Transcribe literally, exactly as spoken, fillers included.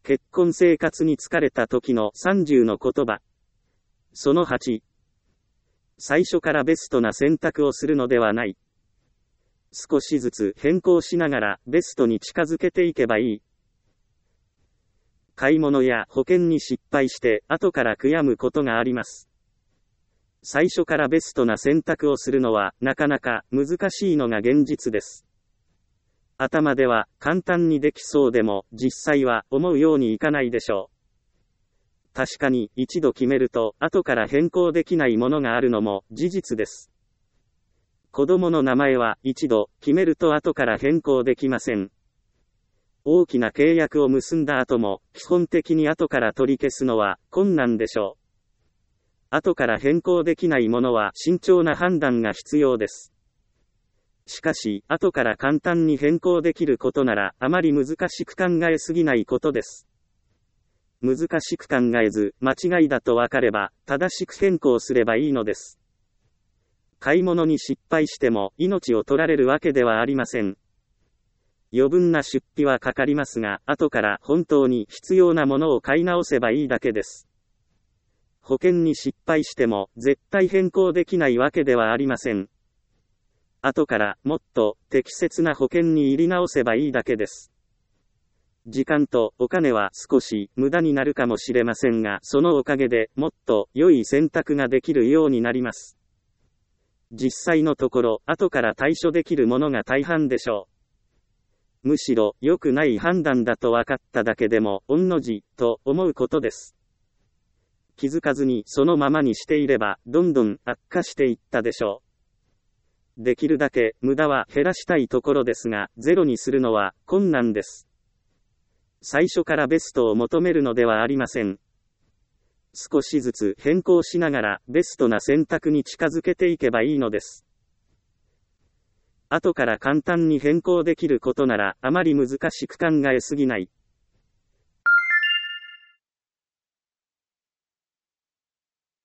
結婚生活に疲れた時のさんじゅうの言葉。そのはち。最初からベストな選択をするのではない。少しずつ変更しながらベストに近づけていけばいい。買い物や保険に失敗して後から悔やむことがあります。最初からベストな選択をするのはなかなか難しいのが現実です。頭では簡単にできそうでも実際は思うようにいかないでしょう。確かに一度決めると後から変更できないものがあるのも事実です。子供の名前は一度決めると後から変更できません。大きな契約を結んだ後も基本的に後から取り消すのは困難でしょう。後から変更できないものは慎重な判断が必要です。しかし、後から簡単に変更できることなら、あまり難しく考えすぎないことです。難しく考えず、間違いだとわかれば、正しく変更すればいいのです。買い物に失敗しても、命を取られるわけではありません。余分な出費はかかりますが、後から本当に必要なものを買い直せばいいだけです。保険に失敗しても、絶対変更できないわけではありません。後からもっと適切な保険に入り直せばいいだけです。時間とお金は少し無駄になるかもしれませんが、そのおかげでもっと良い選択ができるようになります。実際のところ、後から対処できるものが大半でしょう。むしろ良くない判断だと分かっただけでも、御の字と思うことです。気づかずにそのままにしていれば、どんどん悪化していったでしょう。できるだけ無駄は減らしたいところですが、ゼロにするのは困難です。最初からベストを求めるのではありません。少しずつ変更しながらベストな選択に近づけていけばいいのです。後から簡単に変更できることならあまり難しく考えすぎない。